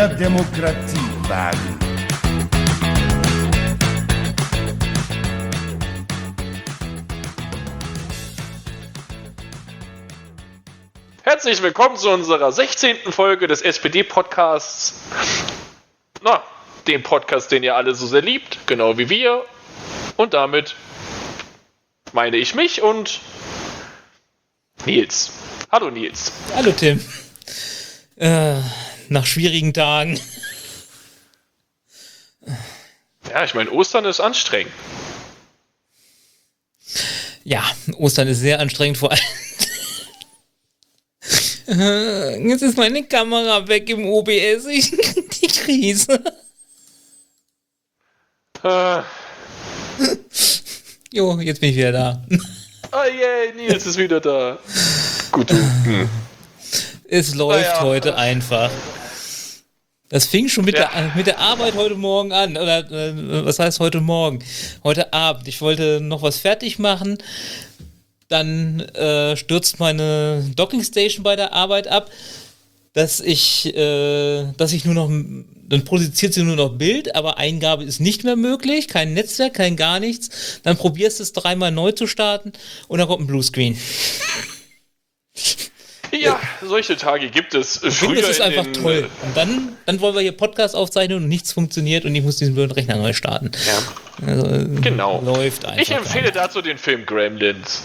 mehr Demokratie wagen. Herzlich willkommen zu unserer 16. Folge des SPD-Podcasts. Dem Podcast, den ihr alle so sehr liebt, genau wie wir. Und damit meine ich mich und Nils. Hallo Nils. Hallo Tim. Nach schwierigen Tagen. Ja, ich meine, Ostern ist anstrengend. Ja, Ostern ist sehr anstrengend, vor allem. Jetzt ist meine Kamera weg im OBS. Ich krieg die Krise. Jo, jetzt bin ich wieder da. Oh yay, Nils ist wieder da. Gut. Es läuft heute einfach. Das fing schon mit der Arbeit heute Morgen an. Oder was heißt heute Morgen? Heute Abend. Ich wollte noch was fertig machen. Dann stürzt meine Dockingstation bei der Arbeit ab, dass ich nur noch, dann produziert sie nur noch Bild, aber Eingabe ist nicht mehr möglich, kein Netzwerk, kein gar nichts. Dann probierst du es dreimal neu zu starten und dann kommt ein Bluescreen. Ja, solche Tage gibt es. Früher das ist einfach toll. Und dann wollen wir hier Podcast aufzeichnen und nichts funktioniert und ich muss diesen blöden Rechner neu starten. Ja. Also, genau. Läuft einfach. Ich empfehle dazu den Film Gremlins.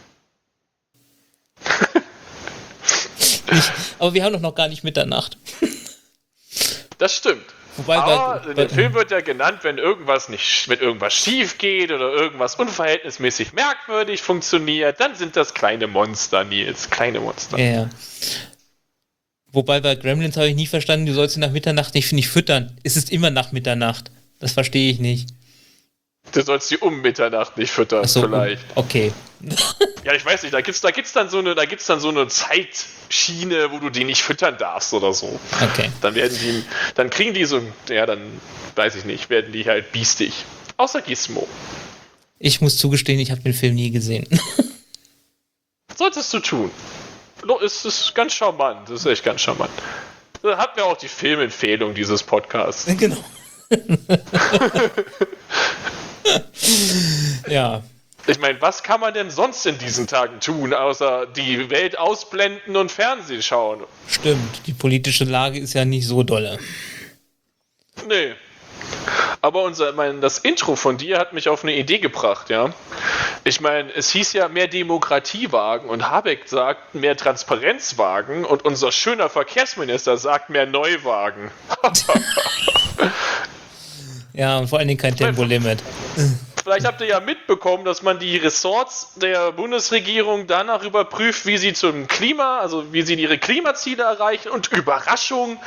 Aber wir haben doch noch gar nicht Mitternacht. Das stimmt. Aber in dem Film wird ja genannt, wenn irgendwas schief geht oder irgendwas unverhältnismäßig merkwürdig funktioniert, dann sind das kleine Monster, Nils. Kleine Monster. Ja. Wobei bei Gremlins habe ich nie verstanden, du sollst sie nach Mitternacht nicht füttern. Es ist immer nach Mitternacht. Das verstehe ich nicht. Du sollst sie um Mitternacht nicht füttern, so, vielleicht. Okay. Ja, ich weiß nicht, da gibt's dann so eine Zeitschiene, wo du die nicht füttern darfst oder so. Okay. Dann kriegen die so, ja, dann weiß ich nicht, werden die halt biestig. Außer Gizmo. Ich muss zugestehen, ich habe den Film nie gesehen. Solltest du tun. Es ist ganz charmant, das ist echt ganz charmant. Da hatten wir auch die Filmempfehlung dieses Podcasts. Genau. Ja. Ich meine, was kann man denn sonst in diesen Tagen tun, außer die Welt ausblenden und Fernsehen schauen? Stimmt, die politische Lage ist ja nicht so dolle. Nee. Aber das Intro von dir hat mich auf eine Idee gebracht, ja. Ich meine, es hieß ja mehr Demokratie wagen und Habeck sagt mehr Transparenz wagen und unser schöner Verkehrsminister sagt mehr Neuwagen. Ja, und vor allen Dingen kein Tempolimit. Vielleicht habt ihr ja mitbekommen, dass man die Ressorts der Bundesregierung danach überprüft, wie sie wie sie ihre Klimaziele erreichen und Überraschung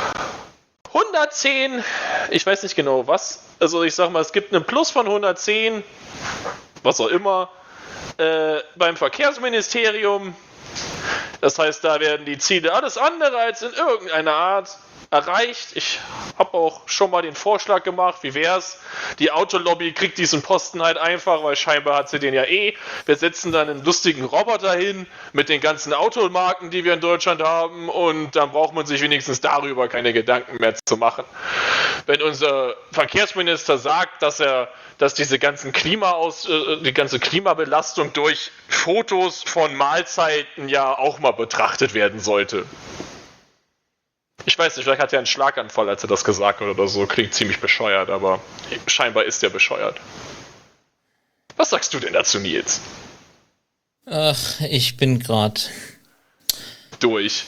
110, ich weiß nicht genau was, also ich sag mal, es gibt einen Plus von 110, was auch immer, beim Verkehrsministerium. Das heißt, da werden die Ziele alles andere als in irgendeiner Art erreicht. Ich habe auch schon mal den Vorschlag gemacht, wie wär's? Die Autolobby kriegt diesen Posten halt einfach, weil scheinbar hat sie den ja eh. Wir setzen dann einen lustigen Roboter hin mit den ganzen Automarken, die wir in Deutschland haben und dann braucht man sich wenigstens darüber keine Gedanken mehr zu machen. Wenn unser Verkehrsminister sagt, dass die ganze Klimabelastung durch Fotos von Mahlzeiten ja auch mal betrachtet werden sollte. Ich weiß nicht, vielleicht hat er einen Schlaganfall, als er das gesagt hat oder so. Klingt ziemlich bescheuert, aber scheinbar ist er bescheuert. Was sagst du denn dazu, Nils? Ach, ich bin gerade durch.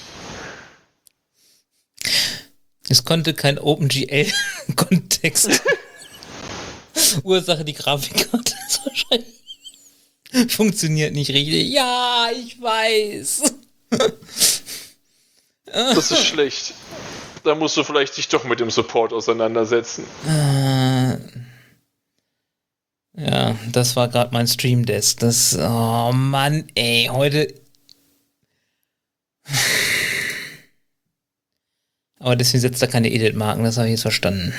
Es konnte kein OpenGL-Kontext. Ursache, die Grafikkarte ist wahrscheinlich. Funktioniert nicht richtig. Ja, ich weiß. Das ist schlecht. Da musst du vielleicht dich doch mit dem Support auseinandersetzen. Ja, das war gerade mein Stream Desk. Oh Mann, ey, heute. Aber deswegen setzt er keine Edit-Marken, das habe ich jetzt verstanden.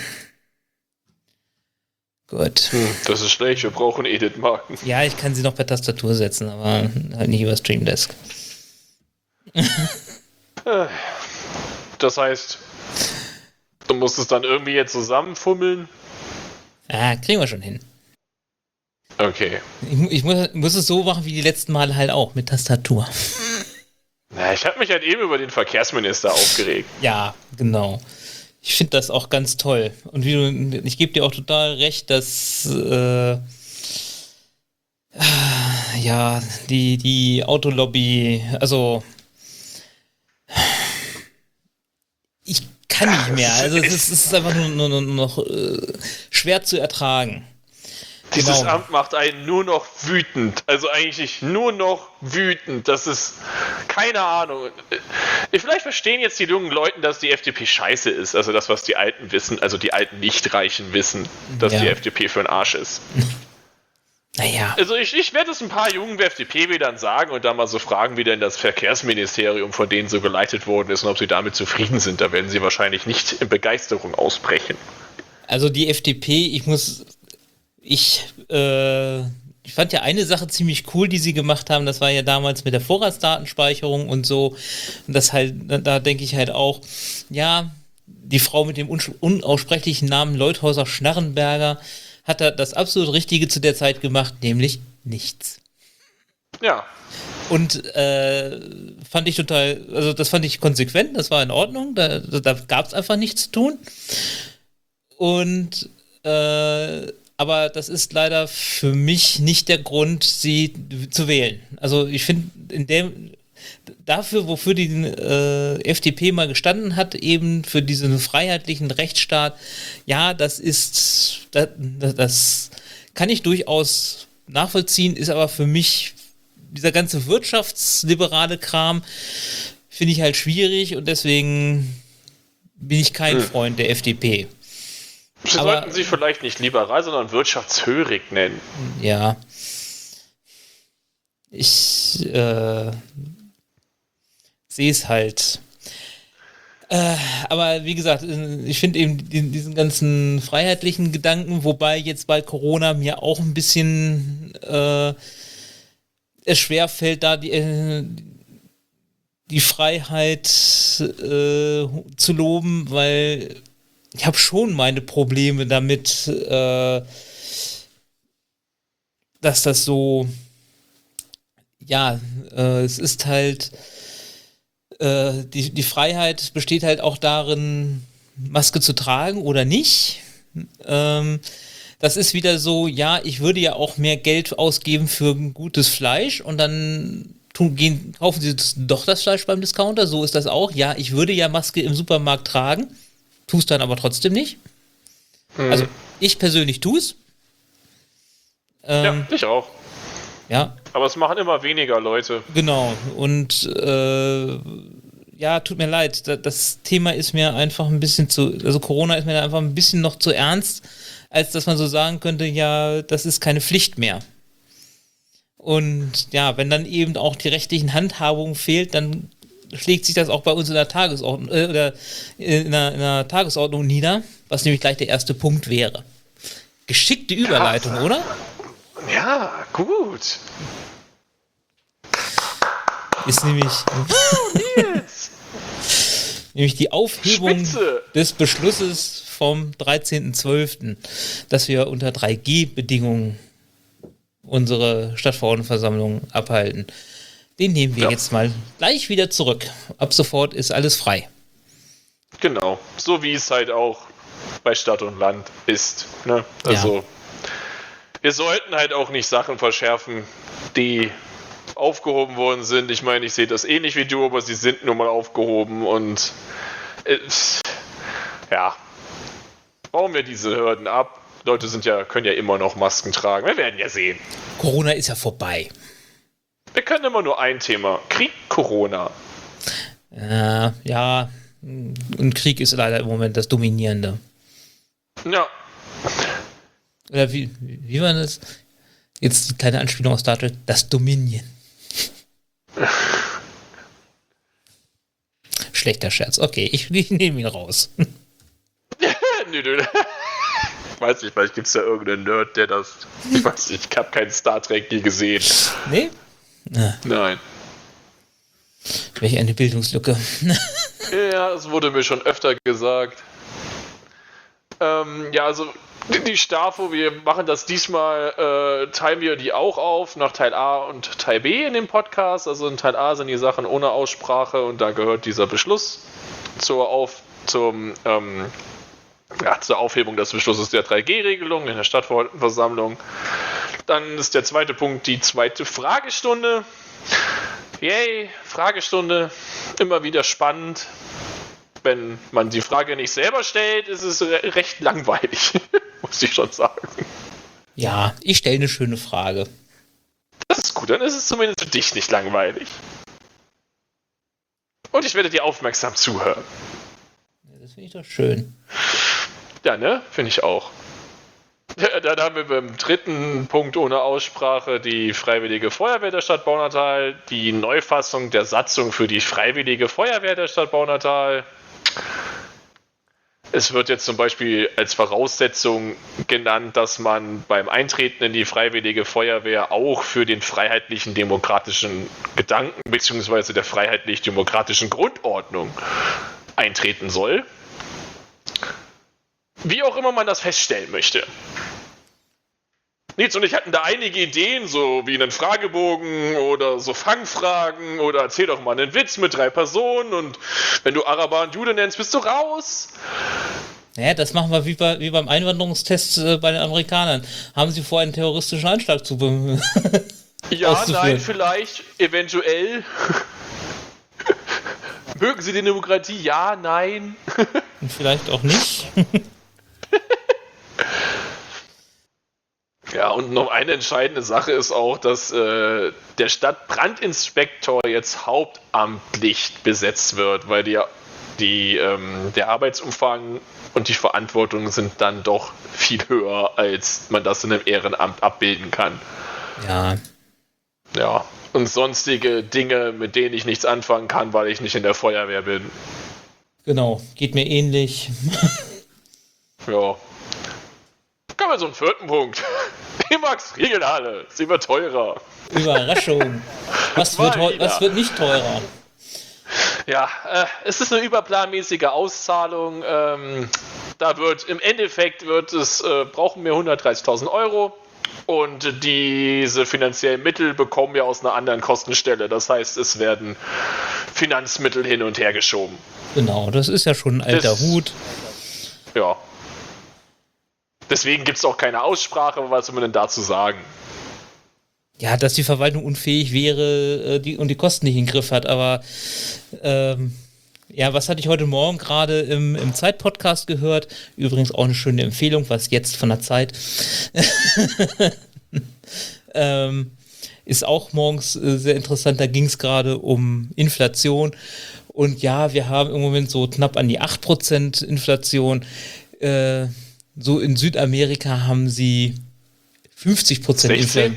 Gut. Das ist schlecht, wir brauchen Edit-Marken. Ja, ich kann sie noch per Tastatur setzen, aber halt nicht über Stream Desk. Das heißt, Du musst es dann irgendwie jetzt zusammenfummeln. Kriegen wir schon hin. Okay. Ich muss es so machen wie die letzten Male halt auch, mit Tastatur. Na, ich habe mich halt eben über den Verkehrsminister aufgeregt. Ja, genau. Ich finde das auch ganz toll. Und ich gebe dir auch total recht, dass die Autolobby, also ich kann nicht mehr. Also es ist einfach nur noch schwer zu ertragen. Dieses Genau. Amt macht einen nur noch wütend. Also eigentlich nur noch wütend. Das ist, keine Ahnung. Vielleicht verstehen jetzt die jungen Leute, dass die FDP scheiße ist. Also das, was die Alten wissen, also die alten Nicht-Reichen wissen, dass die FDP für ein Arsch ist. Naja. Also ich werde es ein paar jungen FDP-Wählern sagen und dann mal so fragen, wie denn das Verkehrsministerium von denen so geleitet worden ist und ob sie damit zufrieden sind. Da werden sie wahrscheinlich nicht in Begeisterung ausbrechen. Also die FDP, ich fand ja eine Sache ziemlich cool, die sie gemacht haben, das war ja damals mit der Vorratsdatenspeicherung und so. Und das halt, da denke ich halt auch, ja, die Frau mit dem unaussprechlichen Namen Leuthäuser-Schnarrenberger hat da das absolut Richtige zu der Zeit gemacht, nämlich nichts. Ja. Und fand ich total, also das fand ich konsequent, das war in Ordnung, da gab es einfach nichts zu tun. Und aber das ist leider für mich nicht der Grund, sie zu wählen. Also ich finde, dafür, wofür die FDP mal gestanden hat, eben für diesen freiheitlichen Rechtsstaat, ja, das kann ich durchaus nachvollziehen, ist aber für mich dieser ganze wirtschaftsliberale Kram, finde ich halt schwierig und deswegen bin ich kein Freund der FDP. Sie sollten sie vielleicht nicht liberal, sondern wirtschaftshörig nennen. Ja. Ich sehe es halt. Aber wie gesagt, ich finde eben diesen ganzen freiheitlichen Gedanken, wobei jetzt bei Corona mir auch ein bisschen es schwerfällt, da die Freiheit zu loben, weil ich habe schon meine Probleme damit, dass das so, ja, es ist halt, die Freiheit besteht halt auch darin, Maske zu tragen oder nicht. Das ist wieder so, ja, ich würde ja auch mehr Geld ausgeben für gutes Fleisch und dann kaufen sie doch das Fleisch beim Discounter, so ist das auch. Ja, ich würde ja Maske im Supermarkt tragen, tue es dann aber trotzdem nicht. Also ich persönlich tue es. Ja, ich auch. Ja. Aber es machen immer weniger Leute. Genau. Und ja, tut mir leid. Das Thema ist mir einfach ein bisschen also Corona ist mir da einfach ein bisschen noch zu ernst, als dass man so sagen könnte, ja, das ist keine Pflicht mehr. Und ja, wenn dann eben auch die rechtlichen Handhabungen fehlt, dann schlägt sich das auch bei uns in der Tagesordnung oder in der Tagesordnung nieder, was nämlich gleich der erste Punkt wäre. Geschickte Überleitung, oder? Ja, gut. Ist nämlich nämlich die Aufhebung des Beschlusses vom 13.12., dass wir unter 3G-Bedingungen unsere Stadtverordnetenversammlung abhalten. Den nehmen wir jetzt mal gleich wieder zurück. Ab sofort ist alles frei. Genau, so wie es halt auch bei Stadt und Land ist. Ne? Also wir sollten halt auch nicht Sachen verschärfen, die aufgehoben worden sind. Ich meine, ich sehe das ähnlich wie du, aber sie sind nun mal aufgehoben und ja, bauen wir diese Hürden ab. Leute können ja immer noch Masken tragen. Wir werden ja sehen. Corona ist ja vorbei. Wir können immer nur ein Thema. Krieg, Corona. Ja, und Krieg ist leider im Moment das Dominierende. Ja. Oder wie war das? Jetzt die kleine Anspielung aus Star Trek. Das Dominion. Schlechter Scherz. Okay, ich nehme ihn raus. Nö. Ich weiß nicht, vielleicht gibt es ja irgendeinen Nerd, der das... Ich weiß nicht, ich habe keinen Star Trek nie gesehen. Nee? Nein. Welche eine Bildungslücke. Ja, es wurde mir schon öfter gesagt. Ja, also die Stafo, wir machen das diesmal, teilen wir die auch auf nach Teil A und Teil B in dem Podcast. Also in Teil A sind die Sachen ohne Aussprache und da gehört dieser Beschluss zur Aufhebung des Beschlusses der 3G-Regelung in der Stadtversammlung. Dann ist der zweite Punkt die zweite Fragestunde. Yay, Fragestunde, immer wieder spannend. Wenn man die Frage nicht selber stellt, ist es recht langweilig, muss ich schon sagen. Ja, ich stelle eine schöne Frage. Das ist gut, dann ist es zumindest für dich nicht langweilig. Und ich werde dir aufmerksam zuhören. Ja, das finde ich doch schön. Ja, ne? Finde ich auch. Ja, dann haben wir beim dritten Punkt ohne Aussprache die Freiwillige Feuerwehr der Stadt Baunatal, die Neufassung der Satzung für die Freiwillige Feuerwehr der Stadt Baunatal. Es wird jetzt zum Beispiel als Voraussetzung genannt, dass man beim Eintreten in die Freiwillige Feuerwehr auch für den freiheitlichen demokratischen Gedanken bzw. der freiheitlich-demokratischen Grundordnung eintreten soll. Wie auch immer man das feststellen möchte. Nils und ich hatten da einige Ideen, so wie einen Fragebogen oder so Fangfragen oder erzähl doch mal einen Witz mit 3 Personen und wenn du Araber und Jude nennst, bist du raus. Naja, das machen wir wie beim Einwanderungstest bei den Amerikanern. Haben sie vor, einen terroristischen Anschlag zu Ja, nein, vielleicht, eventuell. Mögen Sie die Demokratie? Ja, nein. Und vielleicht auch nicht. Ja, und noch eine entscheidende Sache ist auch, dass der Stadtbrandinspektor jetzt hauptamtlich besetzt wird, weil der Arbeitsumfang und die Verantwortung sind dann doch viel höher, als man das in einem Ehrenamt abbilden kann. Ja. Ja, und sonstige Dinge, mit denen ich nichts anfangen kann, weil ich nicht in der Feuerwehr bin. Genau, geht mir ähnlich. Ja. Kommen wir zum 4. Punkt. Die Max-Riegelhalle. Sie wird teurer. Überraschung. Was wird nicht teurer? Ja, es ist eine überplanmäßige Auszahlung. Da wird im Endeffekt brauchen wir 130.000 Euro. Und diese finanziellen Mittel bekommen wir aus einer anderen Kostenstelle. Das heißt, es werden Finanzmittel hin und her geschoben. Genau, das ist ja schon ein alter Hut. Ja. Deswegen gibt es auch keine Aussprache, was soll man denn dazu sagen? Ja, dass die Verwaltung unfähig wäre und die Kosten nicht im Griff hat, aber ja, was hatte ich heute Morgen gerade im Zeit-Podcast gehört? Übrigens auch eine schöne Empfehlung, was jetzt von der Zeit. Ist auch morgens sehr interessant, da ging es gerade um Inflation. Und ja, wir haben im Moment so knapp an die 8% Inflation. So in Südamerika haben sie 50% Inflation.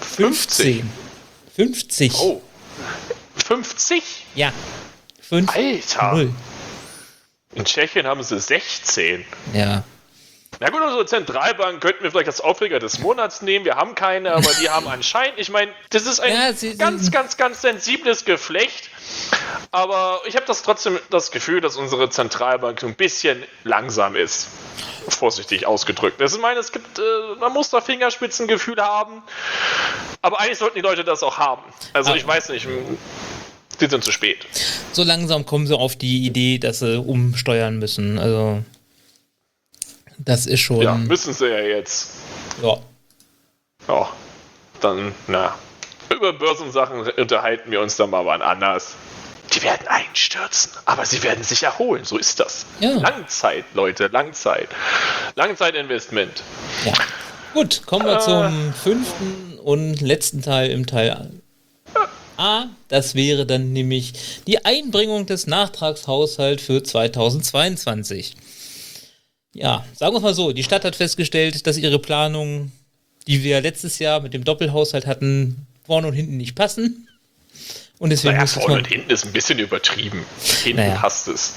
50. Oh. 50? Ja. 5. Alter. 0. In Tschechien haben sie 16. Ja. Na gut, unsere Zentralbank könnten wir vielleicht als Aufreger des Monats nehmen. Wir haben keine, aber die haben anscheinend, ich meine, das ist ein ganz sensibles Geflecht. Aber ich habe trotzdem das Gefühl, dass unsere Zentralbank ein bisschen langsam ist. Vorsichtig ausgedrückt. Ich meine, man muss da Fingerspitzengefühl haben. Aber eigentlich sollten die Leute das auch haben. Also ich weiß nicht, die sind zu spät. So langsam kommen sie auf die Idee, dass sie umsteuern müssen. Also das ist schon... Ja, müssen sie ja jetzt. Ja. Ja, dann, über Börsensachen unterhalten wir uns dann mal wann anders. Die werden einstürzen, aber sie werden sich erholen. So ist das. Ja. Langzeit, Leute, Langzeit. Langzeitinvestment. Ja. Gut, kommen wir zum 5. und letzten Teil im Teil A. Das wäre dann nämlich die Einbringung des Nachtragshaushalts für 2022. Ja, sagen wir es mal so, die Stadt hat festgestellt, dass ihre Planungen, die wir letztes Jahr mit dem Doppelhaushalt hatten, vorne und hinten nicht passen. Und deswegen vorne und hinten ist ein bisschen übertrieben. Hinten passt es.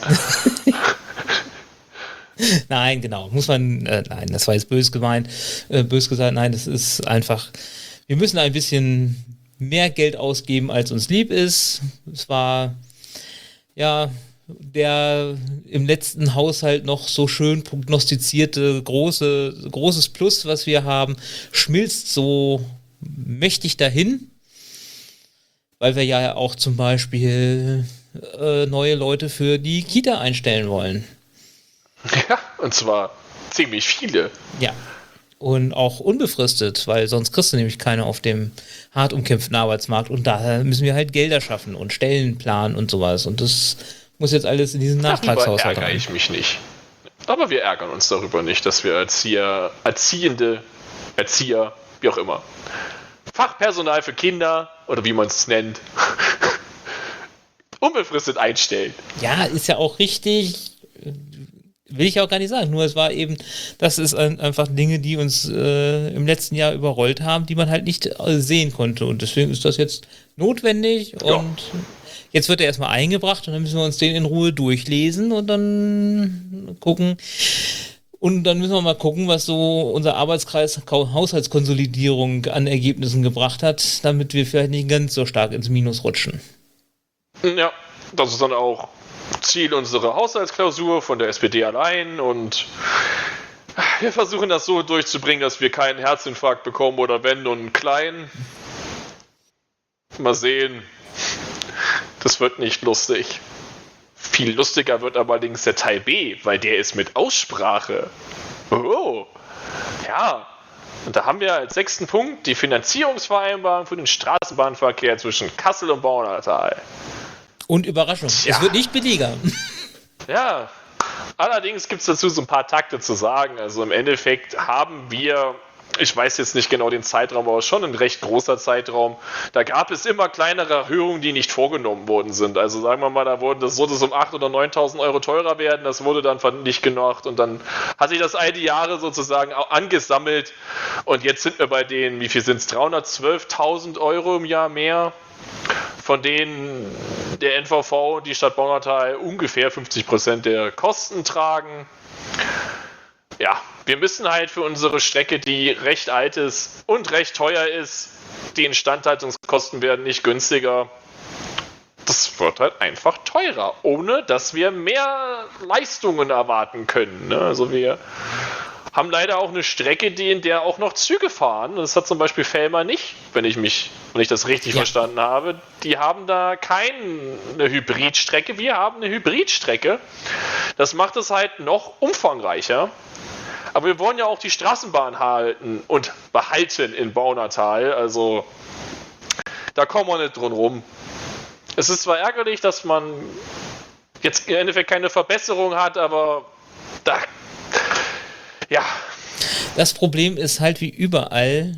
Nein, genau. Muss man, nein, das war jetzt böse gemeint. Böse gesagt, nein, das ist einfach, wir müssen ein bisschen mehr Geld ausgeben, als uns lieb ist. Es war, ja, der im letzten Haushalt noch so schön prognostizierte großes Plus, was wir haben, schmilzt so mächtig dahin, weil wir ja auch zum Beispiel neue Leute für die Kita einstellen wollen. Ja, und zwar ziemlich viele. Ja. Und auch unbefristet, weil sonst kriegst du nämlich keine auf dem hart umkämpften Arbeitsmarkt. Und daher müssen wir halt Gelder schaffen und Stellen planen und sowas. Und das muss jetzt alles in diesen Nachtragshaushalt Darüber ärgere ich mich nicht. Aber wir ärgern uns darüber nicht, dass wir Erzieher, wie auch immer, Fachpersonal für Kinder, oder wie man es nennt, unbefristet einstellen. Ja, ist ja auch richtig. Will ich auch gar nicht sagen, nur es war eben, das ist einfach Dinge, die uns im letzten Jahr überrollt haben, die man halt nicht sehen konnte und deswegen ist das jetzt notwendig und jetzt wird er erstmal eingebracht und dann müssen wir uns den in Ruhe durchlesen und dann gucken und dann müssen wir mal gucken, was so unser Arbeitskreis Haushaltskonsolidierung an Ergebnissen gebracht hat, damit wir vielleicht nicht ganz so stark ins Minus rutschen. Ja, das ist dann auch Ziel unserer Haushaltsklausur von der SPD allein und wir versuchen das so durchzubringen, dass wir keinen Herzinfarkt bekommen oder wenn, nur einen kleinen. Mal sehen. Das wird nicht lustig. Viel lustiger wird allerdings der Teil B, weil der ist mit Aussprache. Oh, ja. Und da haben wir als 6. Punkt die Finanzierungsvereinbarung für den Straßenbahnverkehr zwischen Kassel und Baunatal. Und Überraschung, es wird nicht billiger. Ja, allerdings gibt es dazu so ein paar Takte zu sagen. Also im Endeffekt haben wir, ich weiß jetzt nicht genau den Zeitraum, aber schon ein recht großer Zeitraum, da gab es immer kleinere Erhöhungen, die nicht vorgenommen worden sind. Also sagen wir mal, das sollte es um 8.000 oder 9.000 Euro teurer werden, das wurde dann nicht gemacht und dann hat sich das all die Jahre sozusagen auch angesammelt und jetzt sind wir bei den, wie viel sind es, 312.000 Euro im Jahr mehr, von denen der NVV und die Stadt Baunatal ungefähr 50% der Kosten tragen. Ja, wir müssen halt für unsere Strecke, die recht alt ist und recht teuer ist, die Instandhaltungskosten werden nicht günstiger. Das wird halt einfach teurer, ohne dass wir mehr Leistungen erwarten können. Ne? Also wir haben leider auch eine Strecke, in der auch noch Züge fahren. Das hat zum Beispiel Fellmar nicht, wenn ich das richtig verstanden habe. Die haben da keine Hybridstrecke. Wir haben eine Hybridstrecke. Das macht es halt noch umfangreicher. Aber wir wollen ja auch die Straßenbahn halten und behalten in Baunatal. Also da kommen wir nicht drum rum. Es ist zwar ärgerlich, dass man jetzt im Endeffekt keine Verbesserung hat, aber da... Ja. Das Problem ist halt wie überall,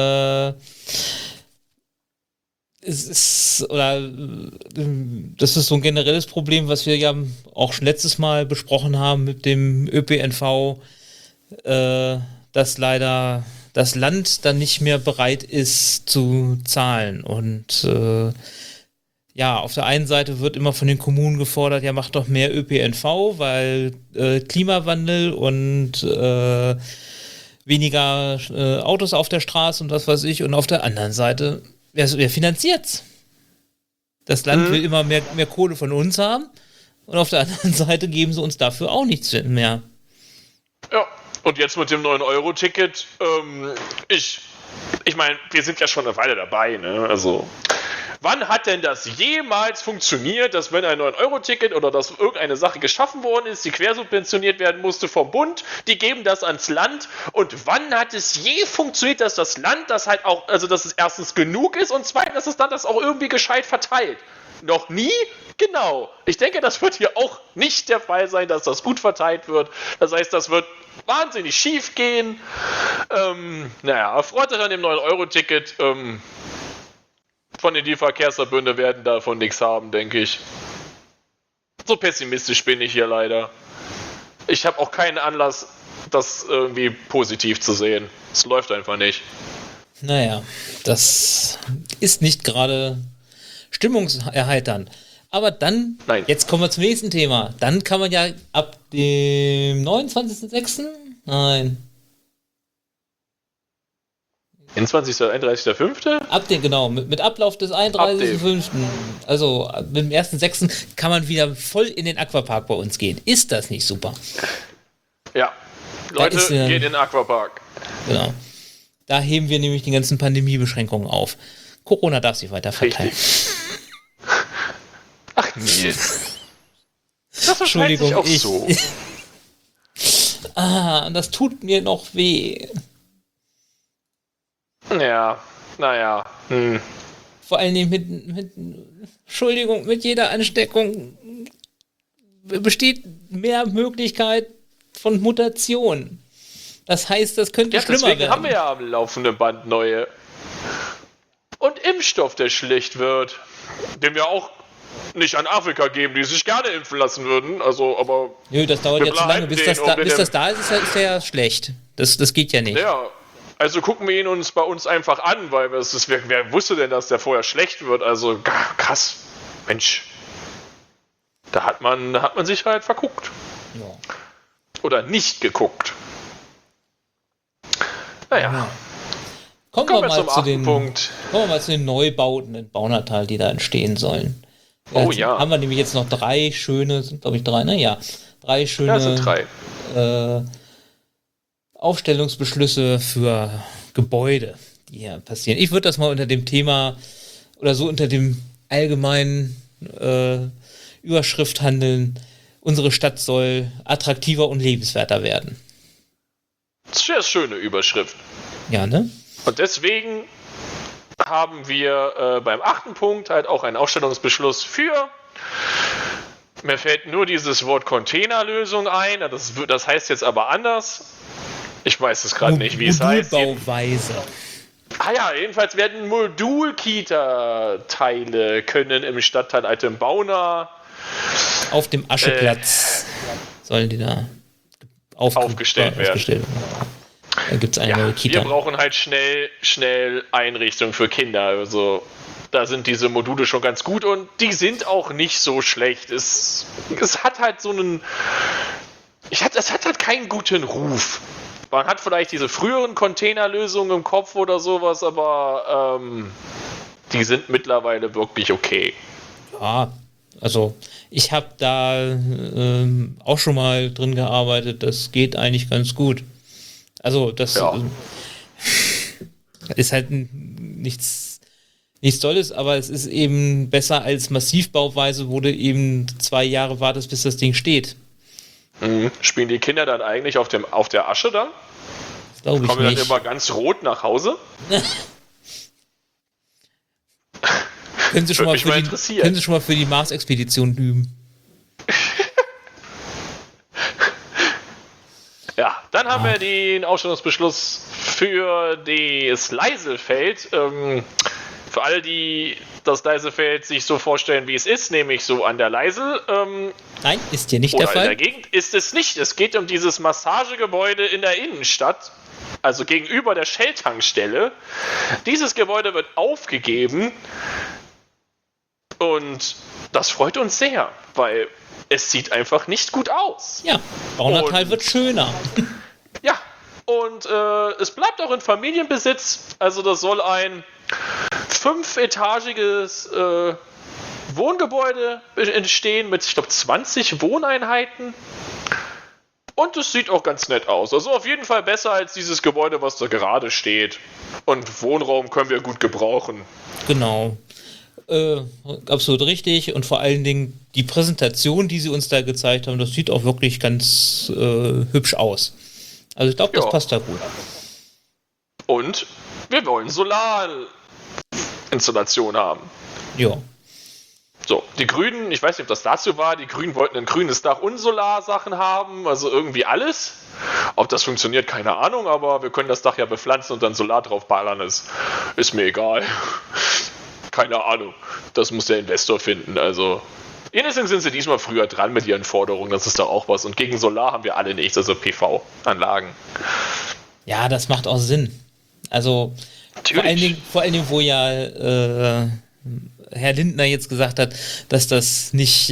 das ist so ein generelles Problem, was wir ja auch schon letztes Mal besprochen haben mit dem ÖPNV, dass leider das Land dann nicht mehr bereit ist zu zahlen und ja, auf der einen Seite wird immer von den Kommunen gefordert, ja, macht doch mehr ÖPNV, weil Klimawandel und weniger Autos auf der Straße und was weiß ich. Und auf der anderen Seite, wer finanziert's? Das Land will immer mehr Kohle von uns haben und auf der anderen Seite geben sie uns dafür auch nichts mehr. Ja, und jetzt mit dem 9-Euro-Ticket, ich meine, wir sind ja schon eine Weile dabei, ne? Also... Wann hat denn das jemals funktioniert, dass wenn ein 9-Euro-Ticket oder dass irgendeine Sache geschaffen worden ist, die quersubventioniert werden musste vom Bund, die geben das ans Land und wann hat es je funktioniert, dass das Land das halt auch, also dass es erstens genug ist und zweitens, dass es dann das auch irgendwie gescheit verteilt? Noch nie? Genau. Ich denke, das wird hier auch nicht der Fall sein, dass das gut verteilt wird. Das heißt, das wird wahnsinnig schief gehen. Erfreut euch an dem 9-Euro-Ticket. Von den Verkehrsverbünde werden davon nichts haben, denke ich. So pessimistisch bin ich hier leider. Ich habe auch keinen Anlass, das irgendwie positiv zu sehen. Es läuft einfach nicht. Naja, das ist nicht gerade stimmungserheiternd. Aber dann, Jetzt kommen wir zum nächsten Thema. Dann kann man ja ab dem 29.06. 21. oder 31.05.? Genau, mit Ablauf des 31.05. Also mit dem 1.06. kann man wieder voll in den Aquapark bei uns gehen. Ist das nicht super? Ja. Leute, geht in den Aquapark. Genau. Da heben wir nämlich die ganzen Pandemiebeschränkungen auf. Corona darf sich weiter verteilen. Ach, Nils. Das Entschuldigung, sich auch so. Das tut mir noch weh. Ja, naja. Vor allen Dingen Entschuldigung, mit jeder Ansteckung besteht mehr Möglichkeit von Mutation. Das heißt, das könnte schlimmer werden. Deswegen haben wir ja am laufenden Band neue. Und Impfstoff, der schlecht wird. Den wir auch nicht an Afrika geben, die sich gerne impfen lassen würden. Also, aber. Nö, das dauert ja zu lange. Bis das da ist, ist der ja schlecht. Das geht ja nicht. Ja. Also gucken wir ihn uns bei uns einfach an, weil wer wusste denn, dass der vorher schlecht wird? Also krass. Mensch. Da hat man sich halt verguckt. Ja. Oder nicht geguckt. Naja. Ja. Kommen wir mal zu den Neubauten in Baunatal, die da entstehen sollen. Oh ja. Haben wir nämlich jetzt noch drei schöne, sind glaube ich drei, ne? Ja. Drei schöne sind drei. Aufstellungsbeschlüsse für Gebäude, die hier passieren. Ich würde das mal unter dem Thema oder so unter dem allgemeinen Überschrift handeln. Unsere Stadt soll attraktiver und lebenswerter werden. Sehr schöne Überschrift. Ja, ne? Und deswegen haben wir beim 8. Punkt halt auch einen Aufstellungsbeschluss für. Mir fällt nur dieses Wort Containerlösung ein. Das heißt jetzt aber anders. Ich weiß es gerade nicht, wie es heißt. Modulbauweise. Ja, jedenfalls werden Modul-Kita-Teile können im Stadtteil Altenbauna auf dem Ascheplatz sollen die da aufgestellt werden. Da gibt es eine neue Kita. Wir brauchen halt schnell Einrichtungen für Kinder. Also da sind diese Module schon ganz gut und die sind auch nicht so schlecht. Es hat halt es hat halt keinen guten Ruf. Man hat vielleicht diese früheren Containerlösungen im Kopf oder sowas, aber die sind mittlerweile wirklich okay. Ja, also ich habe da auch schon mal drin gearbeitet. Das geht eigentlich ganz gut. Also das ist halt nichts Tolles, aber es ist eben besser als Massivbauweise, wo du eben 2 Jahre wartest, bis das Ding steht. Spielen die Kinder dann eigentlich auf der Asche dann? Glaube ich Kommen nicht. Dann immer ganz rot nach Hause? Können Sie schon mal für die Mars-Expedition üben? Ja, dann haben wir den Ausstellungsbeschluss für das Leiselfeld. Für alle, die das Leiselfeld sich so vorstellen, wie es ist, nämlich so an der Leisel. Nein, ist hier nicht der Fall. In der Gegend ist es nicht. Es geht um dieses Massagegebäude in der Innenstadt, also gegenüber der Shell-Tankstelle. Dieses Gebäude wird aufgegeben und das freut uns sehr, weil es sieht einfach nicht gut aus. Ja, Baunatal wird schöner. Ja, und es bleibt auch in Familienbesitz. Also das soll ein 5-etagiges Wohngebäude entstehen mit, ich glaube, 20 Wohneinheiten. Und es sieht auch ganz nett aus. Also auf jeden Fall besser als dieses Gebäude, was da gerade steht. Und Wohnraum können wir gut gebrauchen. Genau. Absolut richtig. Und vor allen Dingen die Präsentation, die sie uns da gezeigt haben, das sieht auch wirklich ganz hübsch aus. Also ich glaube, das passt da gut. Und wir wollen Solarinstallation haben. Ja. So, die Grünen, ich weiß nicht, ob das dazu war, die Grünen wollten ein grünes Dach und Solarsachen haben, also irgendwie alles. Ob das funktioniert, keine Ahnung, aber wir können das Dach ja bepflanzen und dann Solar drauf ballern, ist mir egal. Keine Ahnung, das muss der Investor finden, also. Jedenfalls sind sie diesmal früher dran mit ihren Forderungen, das ist doch auch was. Und gegen Solar haben wir alle nichts, also PV-Anlagen. Ja, das macht auch Sinn. Also vor allen Dingen, wo ja Herr Lindner jetzt gesagt hat, dass das nicht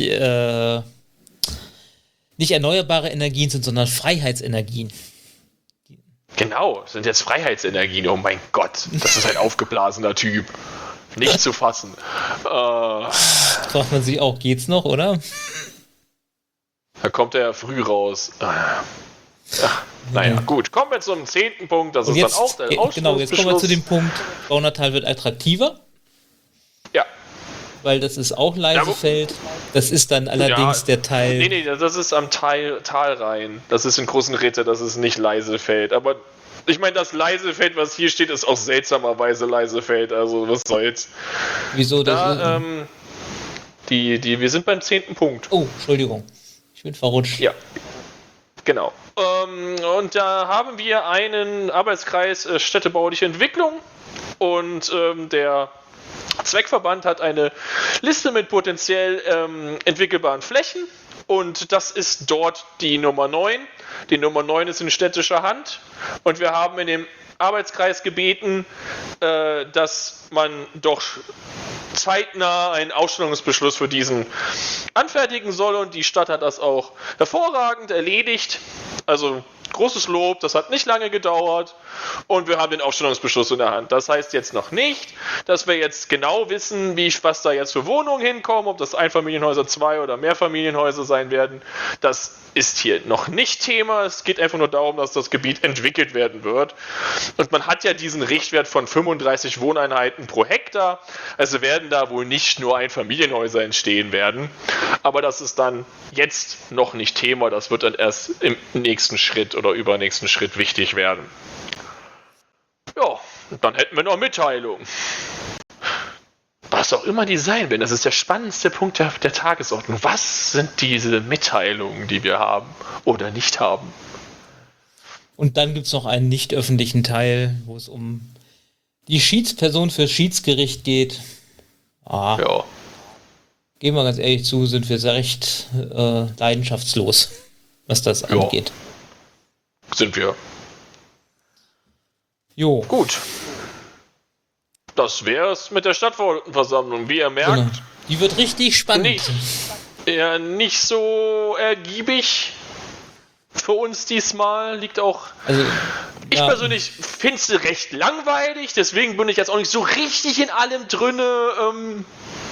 erneuerbare Energien sind, sondern Freiheitsenergien. Genau, sind jetzt Freiheitsenergien. Oh mein Gott, das ist ein aufgeblasener Typ. Nicht zu fassen. Fragt man sich auch, geht's noch, oder? Da kommt er ja früh raus. Naja, gut. Kommen wir zum 10. Punkt. Das Und ist jetzt, dann auch der Ausschlussbeschluss. genau, jetzt kommen wir zu dem Punkt, Baunatal wird attraktiver. Ja. Weil das ist auch Leisefeld. Das ist dann allerdings der Teil... Nee, das ist am Talrhein. Das ist in Großenritte, das ist nicht Leisefeld. Aber ich meine, das Leisefeld, was hier steht, ist auch seltsamerweise Leisefeld. Also, was soll's. Wieso das? Wir sind beim 10. Punkt. Oh, Entschuldigung. Ich bin verrutscht. Ja. Genau. Und da haben wir einen Arbeitskreis städtebauliche Entwicklung und der Zweckverband hat eine Liste mit potenziell entwickelbaren Flächen und das ist dort die Nummer 9. Die Nummer 9 ist in städtischer Hand und wir haben in dem Arbeitskreis gebeten, dass man doch zeitnah einen Ausstellungsbeschluss für diesen anfertigen soll und die Stadt hat das auch hervorragend erledigt. Also großes Lob, das hat nicht lange gedauert und wir haben den Aufstellungsbeschluss in der Hand. Das heißt jetzt noch nicht, dass wir jetzt genau wissen, was da jetzt für Wohnungen hinkommen, ob das Einfamilienhäuser, 2 oder Mehrfamilienhäuser sein werden. Das ist hier noch nicht Thema. Es geht einfach nur darum, dass das Gebiet entwickelt werden wird. Und man hat ja diesen Richtwert von 35 Wohneinheiten pro Hektar. Also werden da wohl nicht nur Einfamilienhäuser entstehen werden. Aber das ist dann jetzt noch nicht Thema. Das wird dann erst im nächsten Schritt oder übernächsten Schritt wichtig werden. Ja, und dann hätten wir noch Mitteilungen. Was auch immer die sein werden, das ist der spannendste Punkt der Tagesordnung. Was sind diese Mitteilungen, die wir haben oder nicht haben? Und dann gibt es noch einen nicht öffentlichen Teil, wo es um die Schiedsperson fürs Schiedsgericht geht. Ja. Gehen wir ganz ehrlich zu, sind wir sehr recht leidenschaftslos, was das angeht. Sind wir. Jo. Gut. Das wäre es mit der Stadtversammlung. Wie ihr merkt, Genau. Die wird richtig spannend. Nicht so ergiebig für uns diesmal. Liegt auch. Also, ich persönlich finde es recht langweilig, deswegen bin ich jetzt auch nicht so richtig in allem drinne.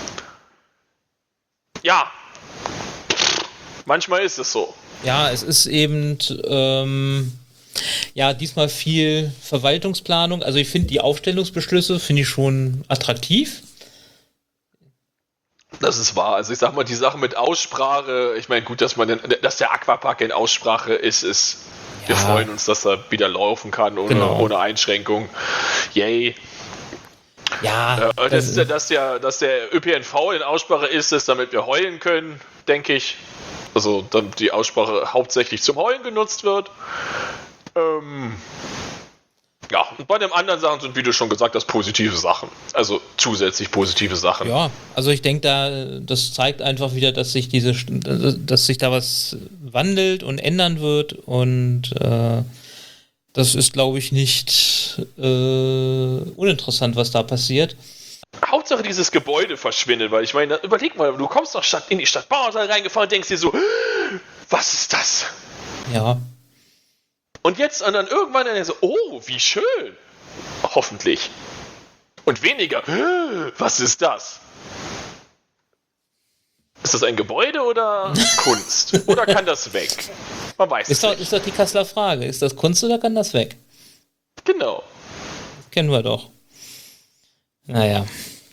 Ja. Manchmal ist es so. Ja, es ist eben diesmal viel Verwaltungsplanung. Also ich finde die Aufstellungsbeschlüsse finde ich schon attraktiv. Das ist wahr. Also ich sag mal, die Sache mit Aussprache, ich meine, gut, dass der Aquapark in Aussprache ist. Wir freuen uns, dass er wieder laufen kann ohne Einschränkung. Yay. Ja. Dass der ÖPNV in Aussprache ist, damit wir heulen können, denke ich. Also damit die Aussprache hauptsächlich zum Heulen genutzt wird. Ja, und bei den anderen Sachen sind, wie du schon gesagt hast, positive Sachen. Also zusätzlich positive Sachen. Ja, also ich denke, das zeigt einfach wieder, dass sich da was wandelt und ändern wird und das ist, glaube ich, nicht uninteressant, was da passiert. Hauptsache dieses Gebäude verschwindet, weil ich meine, überleg mal, du kommst doch in die Stadt Baunatal reingefahren und denkst dir so, was ist das? Ja. Und dann irgendwann so, oh, wie schön. Hoffentlich. Und weniger, was ist das? Ist das ein Gebäude oder Kunst? Oder kann das weg? Man weiß es nicht. Ist doch die Kasseler Frage. Ist das Kunst oder kann das weg? Genau. Das kennen wir doch. Naja.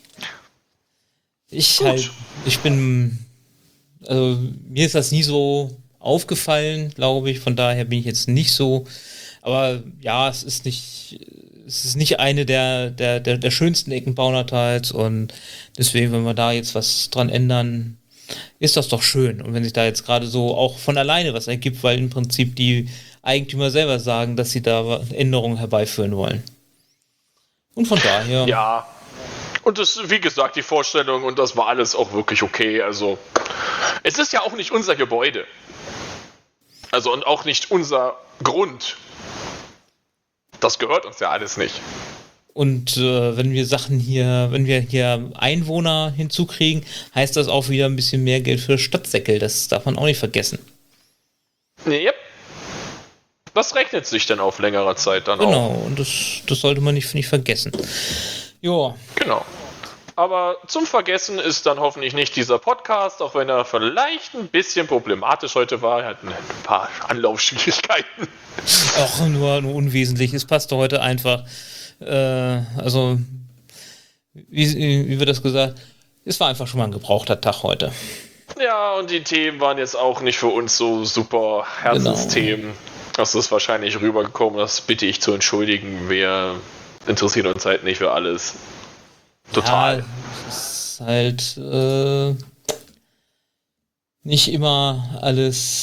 Mir ist das nie so aufgefallen, glaube ich, von daher bin ich jetzt nicht so, aber ja, es ist nicht eine der schönsten Ecken Baunatals und deswegen, wenn wir da jetzt was dran ändern, ist das doch schön und wenn sich da jetzt gerade so auch von alleine was ergibt, weil im Prinzip die Eigentümer selber sagen, dass sie da Änderungen herbeiführen wollen. Und von daher... Ja, und das, wie gesagt, die Vorstellung und das war alles auch wirklich okay, also es ist ja auch nicht unser Gebäude. Also und auch nicht unser Grund. Das gehört uns ja alles nicht. Und wenn wir hier Einwohner hinzukriegen, heißt das auch wieder ein bisschen mehr Geld für Stadtsäckel. Das darf man auch nicht vergessen. Yep. das rechnet sich dann auf längere Zeit dann Genau, auch. und das sollte man nicht vergessen. Ja. Genau. Aber zum Vergessen ist dann hoffentlich nicht dieser Podcast, auch wenn er vielleicht ein bisschen problematisch heute war. Er hat ein paar Anlaufschwierigkeiten. Ach, nur unwesentlich. Es passte heute einfach. Also, wie wird das gesagt? Es war einfach schon mal ein gebrauchter Tag heute. Ja, und die Themen waren jetzt auch nicht für uns so super Herzensthemen. Genau. Das ist wahrscheinlich rübergekommen, das bitte ich zu entschuldigen. Wir interessieren uns halt nicht für alles. Total. Ja, es ist halt nicht immer alles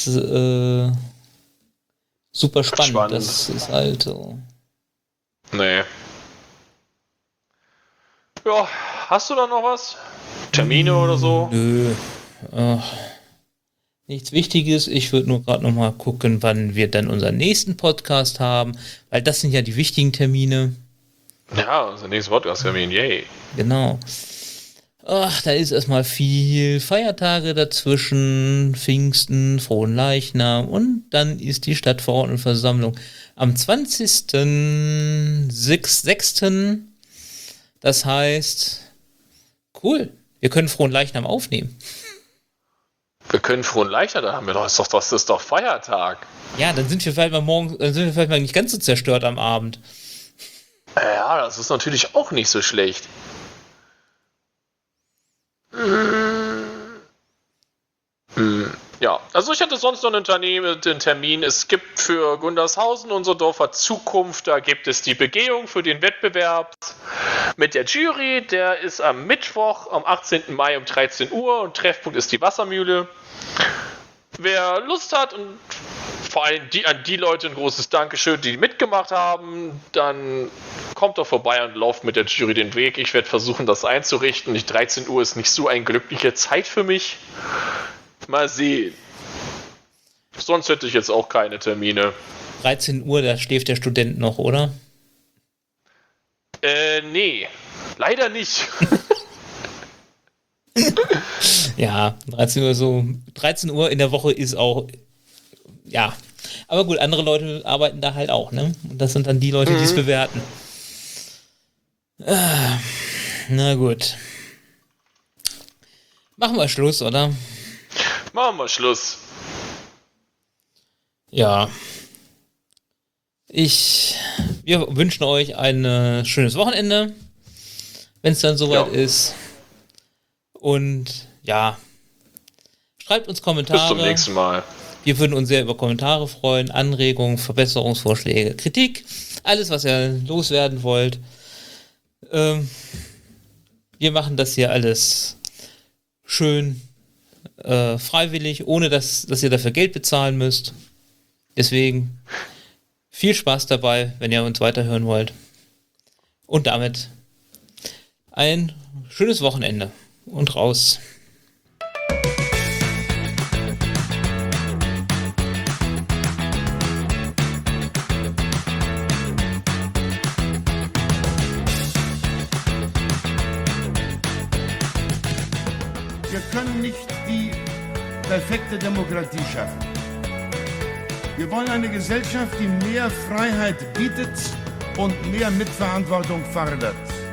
super spannend. Das ist halt so. Nee. Ja, hast du da noch was? Termine oder so? Nö. Nichts Wichtiges. Ich würde nur gerade noch mal gucken, wann wir dann unseren nächsten Podcast haben, weil das sind ja die wichtigen Termine. Ja, unser nächster Podcast-Termin, yay. Genau. Ach, da ist erstmal viel Feiertage dazwischen, Pfingsten, Frohen Leichnam und dann ist die Stadtverordnetenversammlung am 20.06. Das heißt, cool, wir können Frohen Leichnam aufnehmen. Wir können Frohen Leichnam, da haben wir doch, das ist doch Feiertag. Ja, dann sind wir vielleicht mal morgen, dann sind wir vielleicht mal nicht ganz so zerstört am Abend. Ja, das ist natürlich auch nicht so schlecht. Ja, also ich hatte sonst noch einen Termin. Es gibt für Gundershausen, unser Dorfer Zukunft, da gibt es die Begehung für den Wettbewerb mit der Jury. Der ist am Mittwoch, am 18. Mai um 13 Uhr und Treffpunkt ist die Wassermühle. Wer Lust hat und vor allem an die Leute ein großes Dankeschön, die mitgemacht haben, dann kommt doch vorbei und lauft mit der Jury den Weg. Ich werde versuchen, das einzurichten. 13 Uhr ist nicht so eine glückliche Zeit für mich. Mal sehen. Sonst hätte ich jetzt auch keine Termine. 13 Uhr, da schläft der Student noch, oder? Nee. Leider nicht. Ja, 13 Uhr so. 13 Uhr in der Woche ist auch. Ja. Aber gut, andere Leute arbeiten da halt auch, ne? Und das sind dann die Leute, die es bewerten. Na gut. Machen wir Schluss, oder? Machen wir Schluss. Ja. Wir wünschen euch ein schönes Wochenende, wenn es dann soweit ist. Und ja, schreibt uns Kommentare. Bis zum nächsten Mal. Wir würden uns sehr über Kommentare freuen, Anregungen, Verbesserungsvorschläge, Kritik, alles, was ihr loswerden wollt. Wir machen das hier alles schön freiwillig, ohne dass ihr dafür Geld bezahlen müsst. Deswegen viel Spaß dabei, wenn ihr uns weiterhören wollt. Und damit ein schönes Wochenende und raus. Wir können nicht die perfekte Demokratie schaffen. Wir wollen eine Gesellschaft, die mehr Freiheit bietet und mehr Mitverantwortung fordert.